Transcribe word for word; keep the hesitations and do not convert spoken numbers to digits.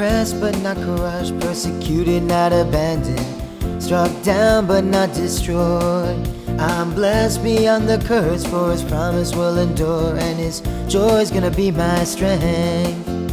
oppressed but not crushed, persecuted, not abandoned, struck down but not destroyed. I'm blessed beyond the curse, for his promise will endure, and his joy's gonna be my strength.